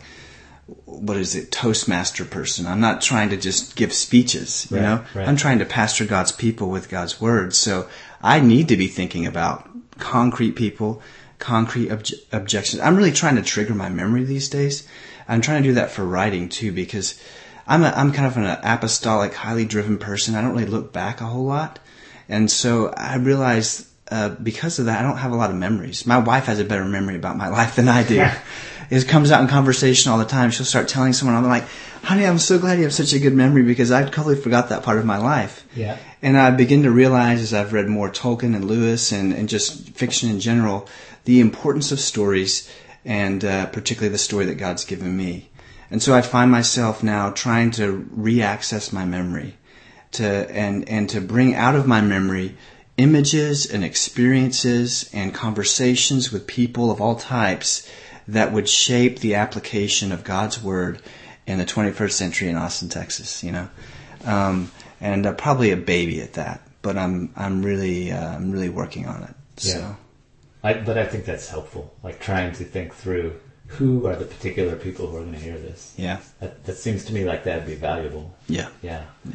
What is it, Toastmaster person. I'm not trying to just give speeches, you right, know. Right. I'm trying to pastor God's people with God's word. So I need to be thinking about concrete people, concrete obje- objections. I'm really trying to trigger my memory these days. I'm trying to do that for writing too, because I'm a, I'm kind of an apostolic, highly driven person. I don't really look back a whole lot, and so I realize uh, because of that, I don't have a lot of memories. My wife has a better memory about my life than I do. It comes out in conversation all the time. She'll start telling someone, I'm like, honey, I'm so glad you have such a good memory because I totally forgot that part of my life. Yeah. And I begin to realize as I've read more Tolkien and Lewis and, and just fiction in general, the importance of stories and uh, particularly the story that God's given me. And so I find myself now trying to re-access my memory to and, and to bring out of my memory images and experiences and conversations with people of all types that would shape the application of God's Word in the twenty-first century in Austin, Texas, you know. Um, and uh, probably a baby at that, but I'm I'm really uh, I'm really working on it. So. Yeah. I, but I think that's helpful, like trying to think through who are the particular people who are going to hear this. Yeah. That, that seems to me like that'd be valuable. Yeah. Yeah. Yeah.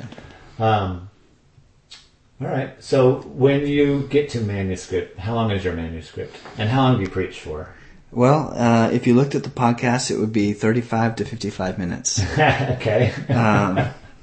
Um, all right. So when you get to manuscript, how long is your manuscript? And how long do you preach for? Well, uh, if you looked at the podcast, it would be thirty-five to fifty-five minutes. Okay. um,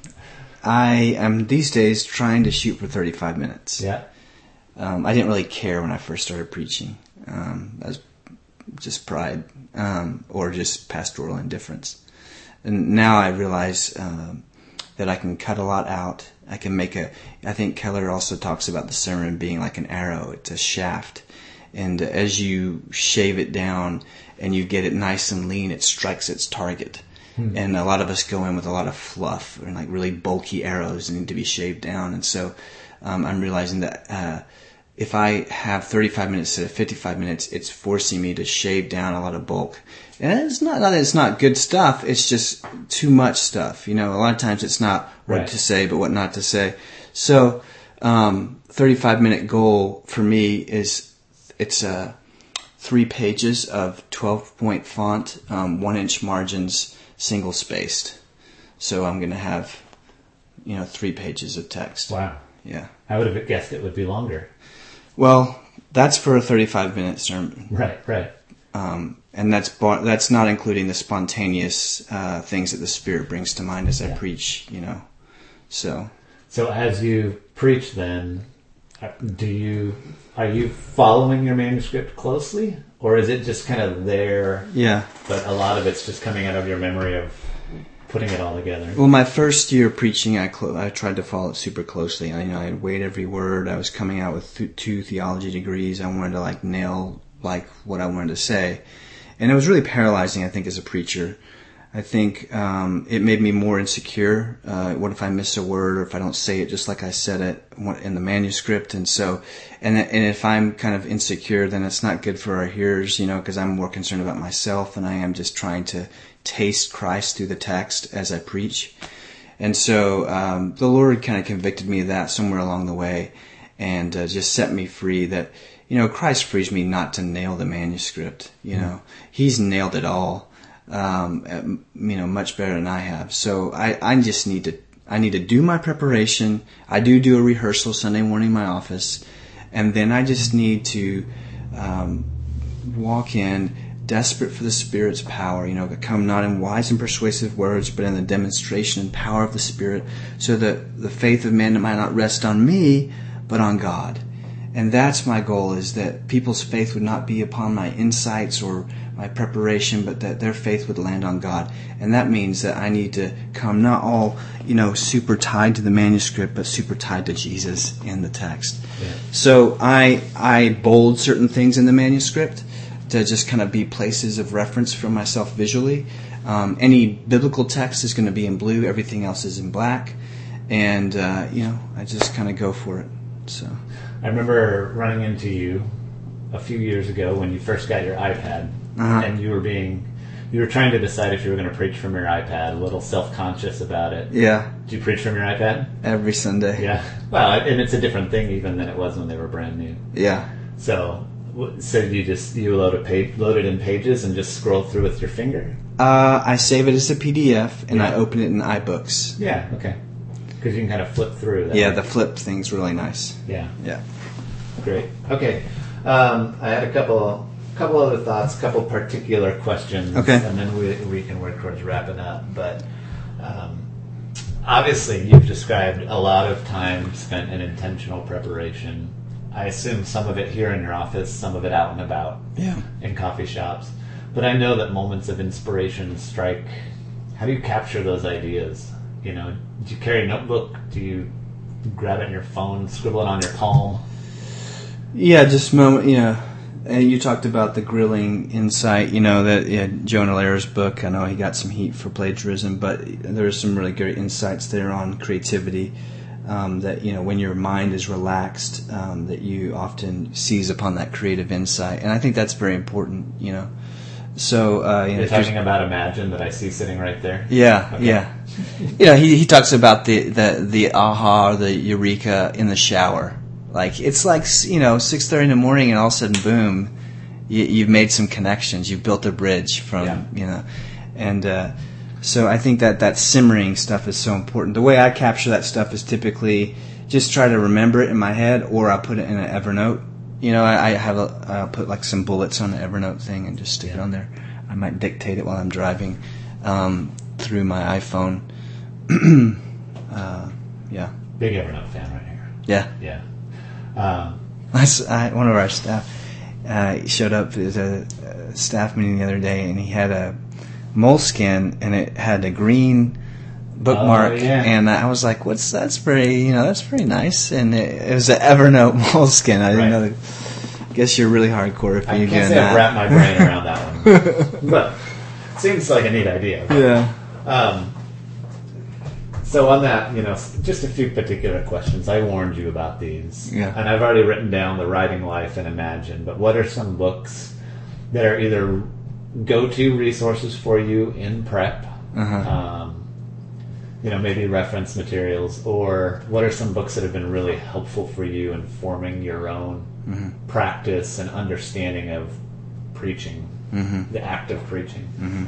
I am these days trying to shoot for thirty-five minutes. Yeah. Um, I didn't really care when I first started preaching. Um, that was just pride um, or just pastoral indifference. And now I realize um, that I can cut a lot out. I can make a... I think Keller also talks about the sermon being like an arrow. It's a shaft. And as you shave it down and you get it nice and lean, it strikes its target. Hmm. And a lot of us go in with a lot of fluff and like really bulky arrows that need to be shaved down. And so um, I'm realizing that uh, if I have thirty-five minutes instead of fifty-five minutes, it's forcing me to shave down a lot of bulk. And it's not, not that it's not good stuff. It's just too much stuff. You know, a lot of times it's not what right. to say, but what not to say. So um, thirty-five minute goal for me is... It's uh, three pages of twelve point font, um, one inch margins, single spaced. So I'm going to have, you know, three pages of text. Wow. Yeah. I would have guessed it would be longer. Well, that's for a thirty-five minute sermon. Right, right. Um, and that's that's not including the spontaneous uh, things that the Spirit brings to mind as I yeah. preach, you know. So. So as you preach, then, do you are you following your manuscript closely, or is it just kind of there? Yeah. But a lot of it's just coming out of your memory of putting it all together. Well, my first year preaching, I clo- I tried to follow it super closely. I, you know, I weighed every word. I was coming out with th- two theology degrees. I wanted to like nail like what I wanted to say, and it was really paralyzing. I think as a preacher, I think um, it made me more insecure. Uh, what if I miss a word, or if I don't say it just like I said it in the manuscript? And so, and and if I'm kind of insecure, then it's not good for our hearers, you know, because I'm more concerned about myself than I am just trying to taste Christ through the text as I preach. And so um, the Lord kind of convicted me of that somewhere along the way, and uh, just set me free that, you know, Christ frees me not to nail the manuscript. You know, He's nailed it all. Um, you know, much better than I have. So I, I just need to, I need to do my preparation. I do do a rehearsal Sunday morning in my office. And then I just need to, um, walk in desperate for the Spirit's power, you know, come not in wise and persuasive words, but in the demonstration and power of the Spirit, so that the faith of man might not rest on me, but on God. And that's my goal, is that people's faith would not be upon my insights or my preparation, but that their faith would land on God. And that means that I need to come not all, you know, super tied to the manuscript, but super tied to Jesus in the text. Yeah. So I I bold certain things in the manuscript to just kind of be places of reference for myself visually. Um, any biblical text is going to be in blue. Everything else is in black. And, uh, you know, I just kind of go for it. So I remember running into you a few years ago when you first got your iPad. Uh-huh. And you were being, you were trying to decide if you were going to preach from your iPad, a little self-conscious about it. Yeah. Do you preach from your iPad? Every Sunday. Yeah. Well, and it's a different thing even than it was when they were brand new. Yeah. So, so you just, you load a page, load it in Pages and just scroll through with your finger? Uh, I save it as a P D F and yeah. I open it in iBooks. Yeah, okay. Because you can kind of flip through that. Yeah, the flip thing's really nice. Yeah. Yeah. Great. Okay. Um, I had a couple... couple other thoughts, couple particular questions, okay. and then we we can work towards wrapping up. But um, obviously, you've described a lot of time spent in intentional preparation. I assume some of it here in your office, some of it out and about, yeah, in coffee shops. But I know that moments of inspiration strike. How do you capture those ideas? You know, do you carry a notebook? Do you grab it in your phone, scribble it on your palm? Yeah, just moment. You know. And you talked about the grilling insight, you know, that yeah, Jonah Lehrer's book. I know he got some heat for plagiarism, but there are some really great insights there on creativity. Um, that, you know, when your mind is relaxed, um, that you often seize upon that creative insight, and I think that's very important. You know, so uh, you you're know, talking about Imagine that I see sitting right there. Yeah, okay. yeah. You know, he he talks about the the the aha, the eureka in the shower. Like, it's like, you know, six thirty in the morning and all of a sudden, boom, you, you've made some connections. You've built a bridge from, yeah. you know. And uh, so I think that that simmering stuff is so important. The way I capture that stuff is typically just try to remember it in my head, or I put it in an Evernote. You know, I, I have a, I'll put like some bullets on the Evernote thing and just stick yeah. it on there. I might dictate it while I'm driving um, through my iPhone. uh, yeah. Big Evernote fan right here. Yeah. Yeah. Um, I, one of our staff uh, showed up at a, a staff meeting the other day, and he had a moleskin, and it had a green bookmark, oh, yeah. and I was like, "What's that's pretty, you know, that's pretty nice." And it, it was an Evernote moleskin. I didn't right. know. That, I guess you're really hardcore if I you're can't doing say that. I've wrapped my brain around that one, but it seems like a neat idea. Yeah. Um, So on that, you know, just a few particular questions. I warned you about these. Yeah. And I've already written down The Writing Life and Imagine, but what are some books that are either go-to resources for you in prep, uh-huh. um, you know, maybe reference materials, or what are some books that have been really helpful for you in forming your own mm-hmm. practice and understanding of preaching, mm-hmm. the act of preaching? Mm-hmm.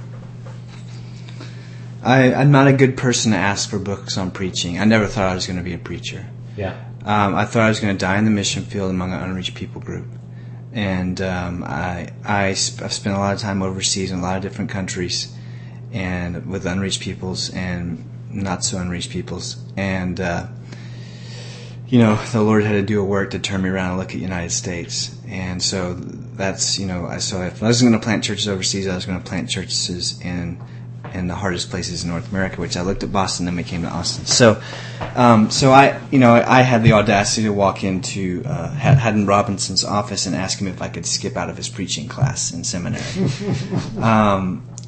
I, I'm not a good person to ask for books on preaching. I never thought I was going to be a preacher. Yeah. Um, I thought I was going to die in the mission field among an unreached people group. And um, I, I sp- I've spent a lot of time overseas in a lot of different countries and with unreached peoples and not so unreached peoples. And, uh, you know, the Lord had to do a work to turn me around and look at the United States. And so that's, you know, I so if I wasn't going to plant churches overseas, I was going to plant churches in in the hardest places in North America, which I looked at Boston, then we came to Austin. So, um, so I, you know, I had the audacity to walk into uh, Haddon Robinson's office and ask him if I could skip out of his preaching class in seminary. um,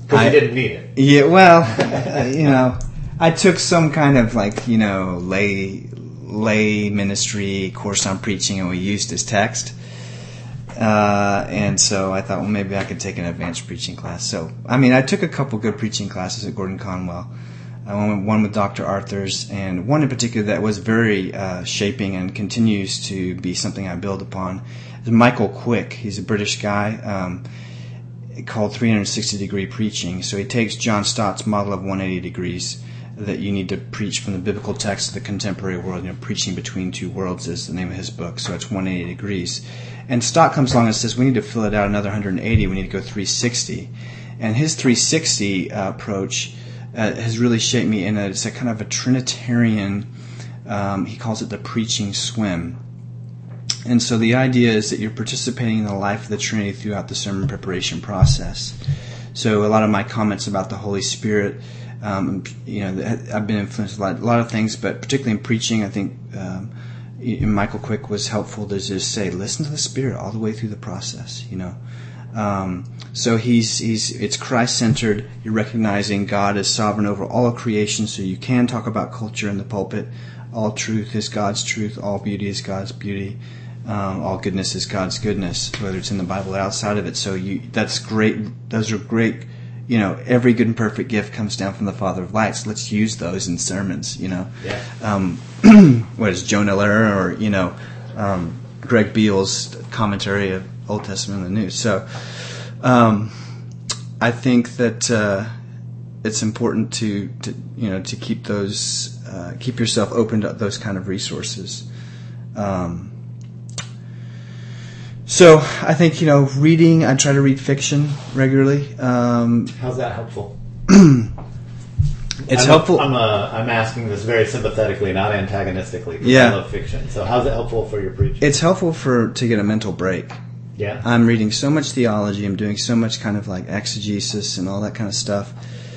Because you didn't need it. Yeah, well, uh, you know, I took some kind of like, you know, lay lay ministry course on preaching, and we used his text. Uh, and so I thought, well, maybe I could take an advanced preaching class. So, I mean, I took a couple good preaching classes at Gordon Conwell. I went one with Doctor Arthur's, and one in particular that was very uh, shaping and continues to be something I build upon is Michael Quick. He's a British guy, um, called three sixty degree Preaching. So he takes John Stott's model of one hundred eighty degrees, that you need to preach from the biblical text to the contemporary world. You know, preaching between two worlds is the name of his book. So it's one hundred eighty degrees. And Stott comes along and says, we need to fill it out another one hundred eighty. We need to go three sixty. And his three sixty uh, approach uh, has really shaped me in a, it's a kind of a Trinitarian, um, he calls it the preaching swim. And so the idea is that you're participating in the life of the Trinity throughout the sermon preparation process. So a lot of my comments about the Holy Spirit, um, you know, I've been influenced a lot, a lot of things, but particularly in preaching, I think um, Michael Quick was helpful to just say, listen to the Spirit all the way through the process, you know. Um, so he's he's it's Christ-centered. You're recognizing God is sovereign over all of creation, so you can talk about culture in the pulpit. All truth is God's truth. All beauty is God's beauty. Um, all goodness is God's goodness, whether it's in the Bible or outside of it. So you that's great. Those are great. You know, every good and perfect gift comes down from the Father of lights. Let's use those in sermons. You know, yeah. um, what is Jonah Lehrer or you know um, Greg Beale's commentary of Old Testament and the New. So um, I think that uh, it's important to, to you know to keep those uh, keep yourself open to those kind of resources. Um, so I think you know reading. I try to read fiction regularly. Um, How's that helpful? It's I'm helpful. A, I'm a, I'm asking this very sympathetically, not antagonistically. Yeah. I love fiction. So how's it helpful for your preaching? It's helpful for to get a mental break. Yeah. I'm reading so much theology. I'm doing so much kind of like exegesis and all that kind of stuff.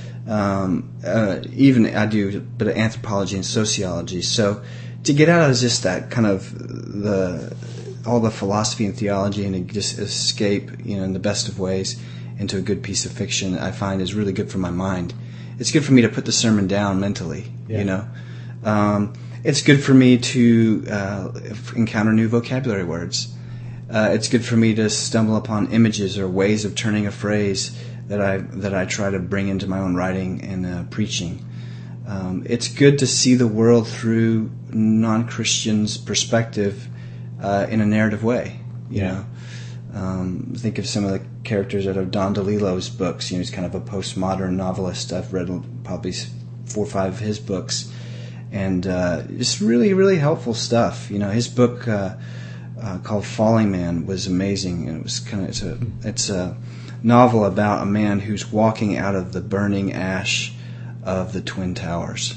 Um, uh, even I do a bit of anthropology and sociology. So to get out of just that kind of the all the philosophy and theology and to just escape, you know, in the best of ways into a good piece of fiction, I find is really good for my mind. It's good for me to put the sermon down mentally, yeah. you know. Um, it's good for me to uh, encounter new vocabulary words. Uh, it's good for me to stumble upon images or ways of turning a phrase that I that I try to bring into my own writing and uh, preaching. Um, it's good to see the world through non-Christians' perspective uh, in a narrative way, you yeah. know. Um, think of some of the characters out of Don DeLillo's books. You know, he's kind of a postmodern novelist. I've read probably four or five of his books, and uh, just really, really helpful stuff. You know, his book uh, uh, called Falling Man was amazing, and it was kind of it's a it's a novel about a man who's walking out of the burning ash of the Twin Towers,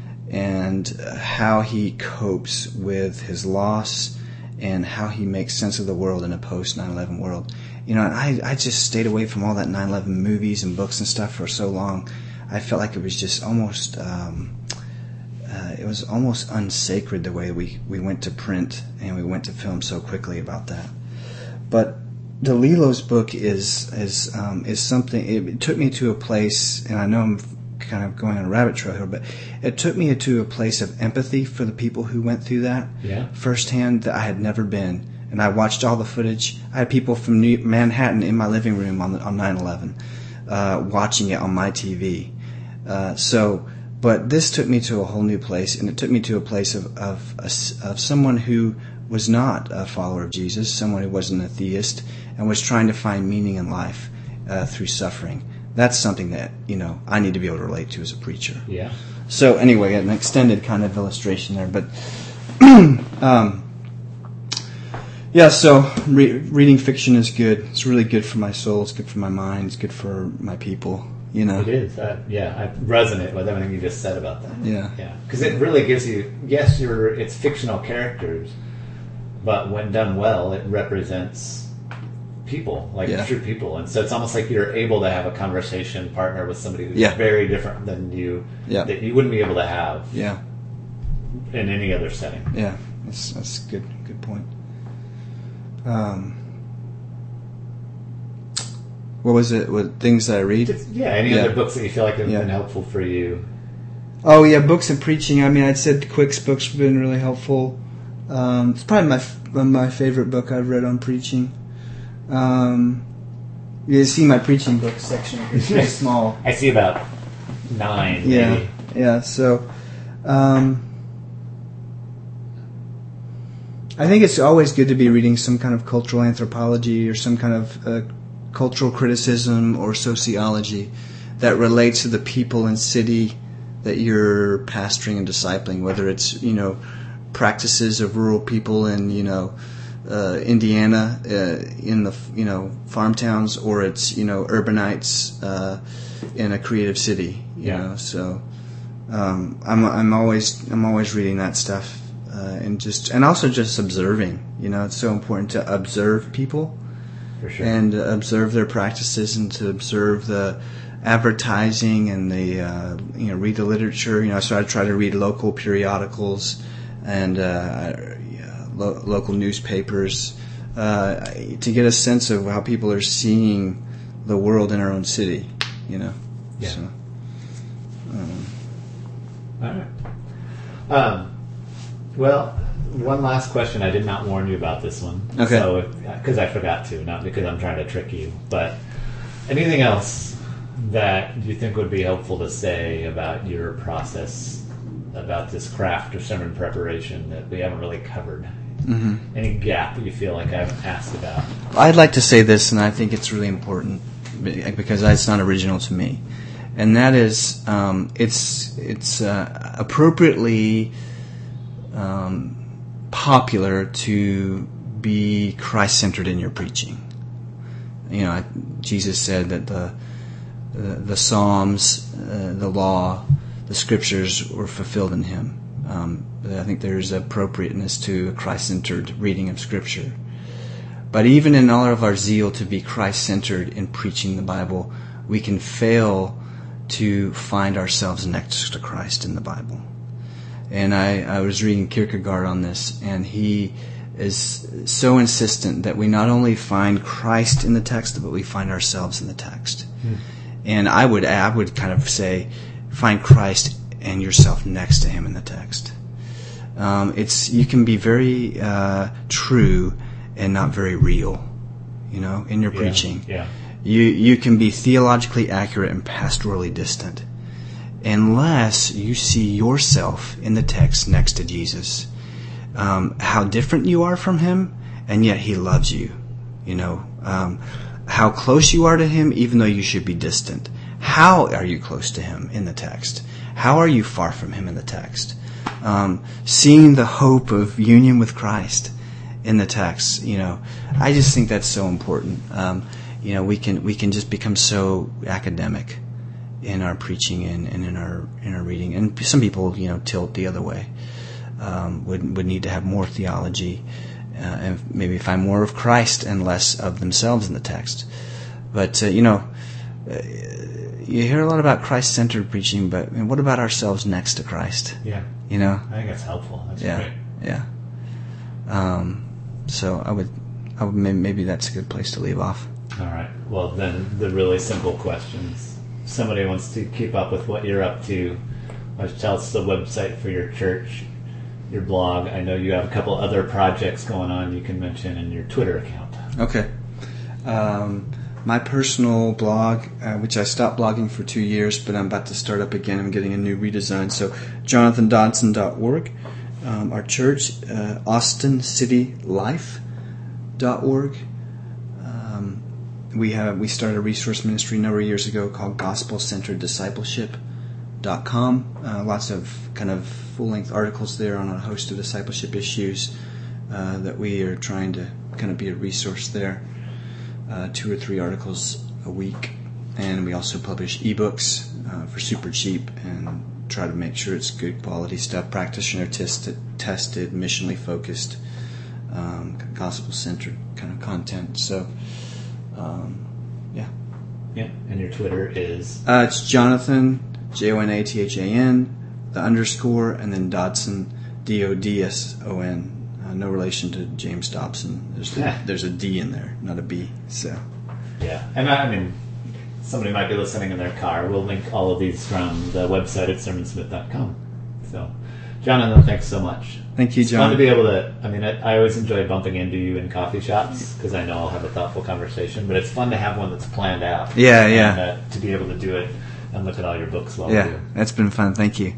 and how he copes with his loss. And how he makes sense of the world in a post nine eleven world. You know, I I just stayed away from all that nine eleven movies and books and stuff for so long. I felt like it was just almost, um, uh, it was almost unsacred the way we, we went to print and we went to film so quickly about that. But DeLillo's book is is um, is something. It, it took me to a place, and I know I'm kind of going on a rabbit trail here, but it took me to a place of empathy for the people who went through that yeah. firsthand that I had never been. And I watched all the footage. I had people from New Manhattan in my living room on the, on nine eleven, uh, watching it on my T V. Uh, so, but this took me to a whole new place, and it took me to a place of of, of someone who was not a follower of Jesus, someone who wasn't a theist, and was trying to find meaning in life uh, through suffering. That's something that, you know, I need to be able to relate to as a preacher. Yeah. So anyway, an extended kind of illustration there, but um, yeah. So re- reading fiction is good. It's really good for my soul. It's good for my mind. It's good for my people. You know. It is. Uh, yeah, I resonate with everything you just said about that. Yeah. Yeah. Because it really gives you. Yes, you're. It's fictional characters, but when done well, it represents people, like yeah. true people, and so it's almost like you're able to have a conversation partner with somebody who's yeah. very different than you, yeah. that you wouldn't be able to have yeah. in any other setting. Yeah, that's that's a good good point. Um, What was it? What things that I read? Just, yeah, any Yeah. other books that you feel like have Yeah. been helpful for you? Oh yeah, books and preaching. I mean, I'd said Quick's books have been really helpful. Um, it's probably my f- my favorite book I've read on preaching. Um, you see my preaching book section. It's very small. I see about nine. Yeah, Maybe. yeah. So, um, I think it's always good to be reading some kind of cultural anthropology or some kind of uh, cultural criticism or sociology that relates to the people and city that you're pastoring and discipling, whether it's, you know, practices of rural people in, you know, uh, Indiana, uh, in the, you know, farm towns, or it's, you know, urbanites uh, in a creative city, you Yeah. know. So um, I'm I'm always I'm always reading that stuff uh, and just and also just observing. You know, it's so important to observe people For sure. and uh, observe their practices and to observe the advertising and the uh, you know read the literature. You know, so I try to read local periodicals and uh, yeah, lo- local newspapers uh, to get a sense of how people are seeing the world in our own city. You know, Yeah. so, um, All right. Um, well, one last question. I did not warn you about this one. Okay. So, because I forgot to, not because I'm trying to trick you, but anything else that you think would be helpful to say about your process, about this craft of sermon preparation that we haven't really covered? Mm-hmm. Any gap that you feel like I haven't asked about? I'd like to say this, and I think it's really important because it's not original to me, and that is um, it's it's uh, appropriately um, popular to be Christ-centered in your preaching. You know, Jesus said that the the, the Psalms, uh, the law, the Scriptures were fulfilled in Him. Um, I think there's appropriateness to a Christ-centered reading of Scripture. But even in all of our zeal to be Christ-centered in preaching the Bible, we can fail to find ourselves next to Christ in the Bible. And I, I was reading Kierkegaard on this, and he is so insistent that we not only find Christ in the text, but we find ourselves in the text. Hmm. And I would I would kind of say, find Christ and yourself next to Him in the text. Um, it's you can be very uh, true and not very real, you know, in your Yeah, preaching. yeah. You you can be theologically accurate and pastorally distant, unless you see yourself in the text next to Jesus. Um, how different you are from Him, and yet He loves you. You know, um, how close you are to Him, even though you should be distant. How are you close to Him in the text? How are you far from Him in the text? Um, seeing the hope of union with Christ in the text, you know, I just think that's so important. Um, you know, we can we can just become so academic in our preaching and, and in our in our reading, and some people, you know, tilt the other way. Um, would would need to have more theology uh, and maybe find more of Christ and less of themselves in the text. But uh, you know, uh, you hear a lot about Christ-centered preaching, but I mean, what about ourselves next to Christ? Yeah. You know, I think that's helpful. That's yeah, great. yeah. Um, so I would, I would maybe, maybe that's a good place to leave off. All right. Well, then the really simple questions. If somebody wants to keep up with what you're up to, why don't you tell us the website for your church, your blog. I know you have a couple other projects going on you can mention, in your Twitter account. Okay. Um, my personal blog, uh, which I stopped blogging for two years, but I'm about to start up again. I'm getting a new redesign. So jonathan dodson dot org. Um, our church, uh, austin city life dot org. Um, we have we started a resource ministry a number of years ago called gospel centered discipleship dot com. Uh, lots of kind of full-length articles there on a host of discipleship issues uh, that we are trying to kind of be a resource there. Uh, two or three articles a week, and we also publish ebooks uh, for super cheap and try to make sure it's good quality stuff, practitioner tested, tested missionally focused, um, gospel-centered kind of content. So, um, yeah. Yeah, and your Twitter is? Uh, it's Jonathan, J O N A T H A N, the underscore, and then Dodson, D O D S O N. Uh, no relation to James Dobson. There's, the, Yeah. there's a D in there, not a B. So, Yeah, and I, I mean, somebody might be listening in their car. We'll link all of these from the website at sermon smith dot com. So, Jonathan, thanks so much. Thank you, It's John. fun to be able to, I mean, I, I always enjoy bumping into you in coffee shops because I know I'll have a thoughtful conversation, but it's fun to have one that's planned out. Yeah, yeah. And, uh, to be able to do it and look at all your books while we Yeah, do it. that's been fun. Thank you.